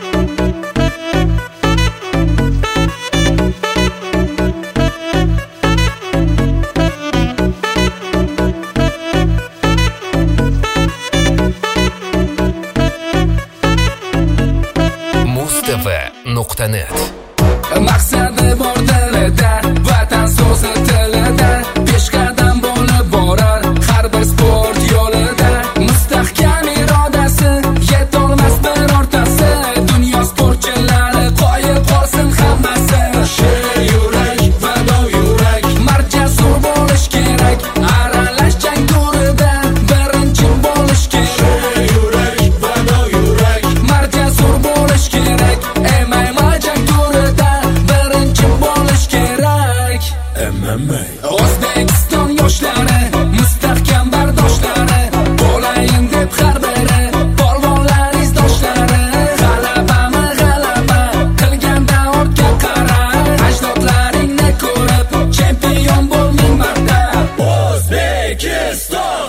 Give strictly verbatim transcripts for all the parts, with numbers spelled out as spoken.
nuqta net. Maqsadi bor dilida, vatan so'zi tilida, peshqadam bo'lib borar har bir sport yo'lida. Mustahkam irodasi, yetolmas birortasi, dunyo sportchilari qoyil qolsin hammasi. Sher yurak, vado yurak, marja zo'r bo'lish kerak, aralash jang to'rida birinchi bo'lish kerak. Sher yurak, vado yurak, marja zo'r bo'lish kerak, M M A jang to'rida birinchi bo'lish kerak. M M A O'zbekiston yoshlari, mustahkam bardoshlari, bo'layin deb har biri polvonlar izdoshlari. G'alabami g'alaba qilganda ortga qara, ajdodlaringni ko'rib chempion bo'l ming marta. O'zbekiston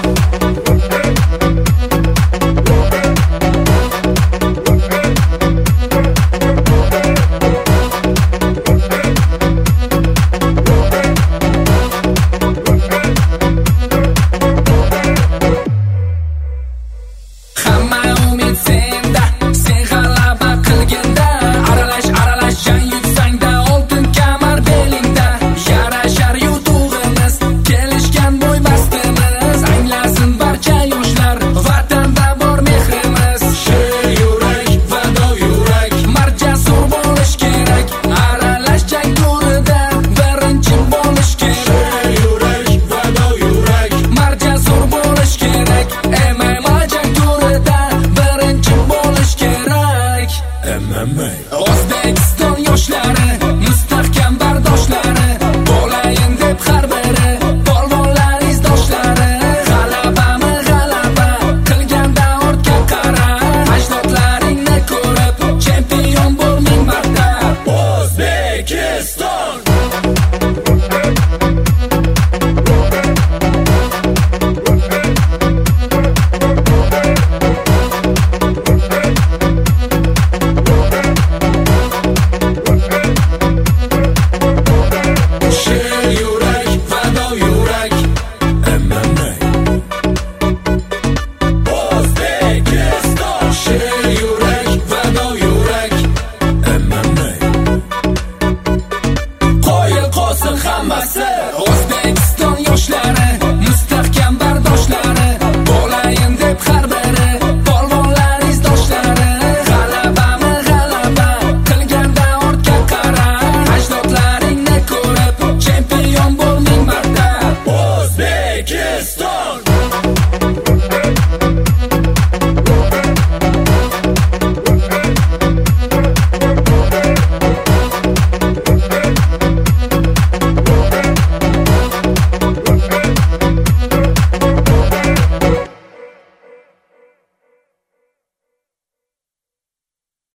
hamma umid senda, sen g'alaba qilganda, aralash aralash jang yutsangda, oltin kamar belingda. Yarashar yutug'imiz, kelishgan bo'y bastimiz, anglasin barcha yoshlar, vatanda bor mehrimiz. Sher yurak, vado yurak, marja zo'r bo'lish kerak, aralash jang to'rida birinchi bo'lish kerak. Sher yurak, vado yurak, marja zo'r bo'lish kerak, M M A jang to'rida birinchi bo'lish kerak. M M A